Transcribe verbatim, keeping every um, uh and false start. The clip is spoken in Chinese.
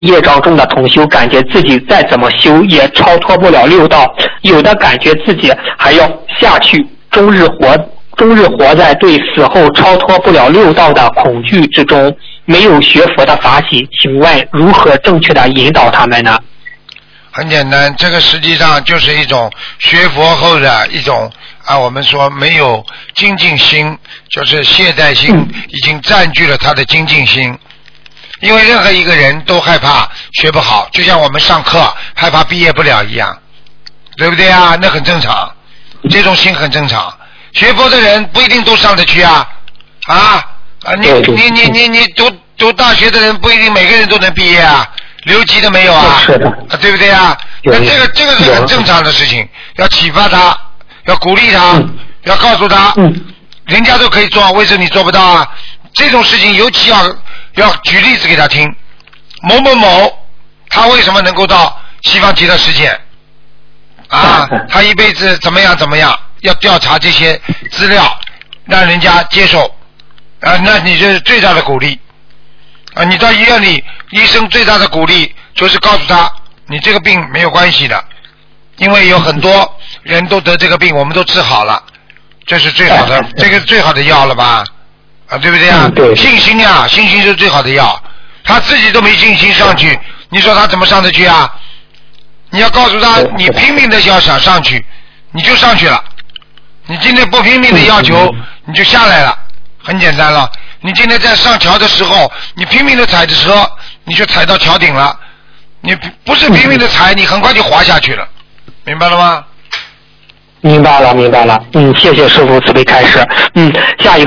业障重的同修感觉自己再怎么修也超脱不了六道，有的感觉自己还要下去，终日活终日活在对死后超脱不了六道的恐惧之中，没有学佛的法喜，请问如何正确的引导他们呢？ 很简单，这个实际上就是一种学佛后的一种啊，我们说没有精进心，就是懈怠心已经占据了他的精进心。因为任何一个人都害怕学不好，就像我们上课害怕毕业不了一样，对不对啊？那很正常，这种心很正常。学佛的人不一定都上得去啊，啊啊！你你你你你读读大学的人不一定每个人都能毕业啊，留级的没有啊，啊对不对啊？那这个这个是很正常的事情，要启发他，要鼓励他，要告诉他，人家都可以做，为什么你做不到啊？这种事情尤其要要举例子给他听，某某某他为什么能够到西方极乐世界啊？他一辈子怎么样怎么样，要调查这些资料，让人家接受啊，那你这是最大的鼓励啊！你到医院里，医生最大的鼓励就是告诉他，你这个病没有关系的，因为有很多人都得这个病，我们都治好了，这是最好的，这个是最好的药了吧？啊，对不对啊？对，信心呀、啊，信心是最好的药。他自己都没信心上去，你说他怎么上得去啊？你要告诉他，你拼命的要想上去，你就上去了。你今天不拼命的要求，你就下来了，很简单了。你今天在上桥的时候，你拼命的踩着车，你就踩到桥顶了。你不是拼命的踩，你很快就滑下去了，明白了吗？ 明白了，明白了。嗯，谢谢师父慈悲开示。嗯，下一个。